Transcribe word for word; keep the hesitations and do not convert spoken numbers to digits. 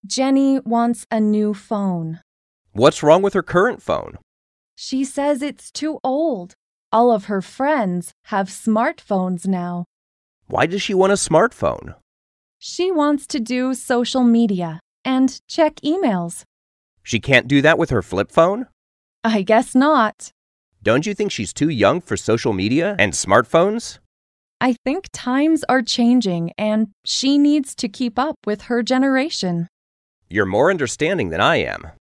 Jenny wants a new phone. What's wrong with her current phone? She says it's too old. All of her friends have smartphones now. Why does she want a smartphone? She wants to do social media and check emails. She can't do that with her flip phone? I guess not. Don't you think she's too young for social media and smartphones? I think times are changing and she needs to keep up with her generation. You're more understanding than I am.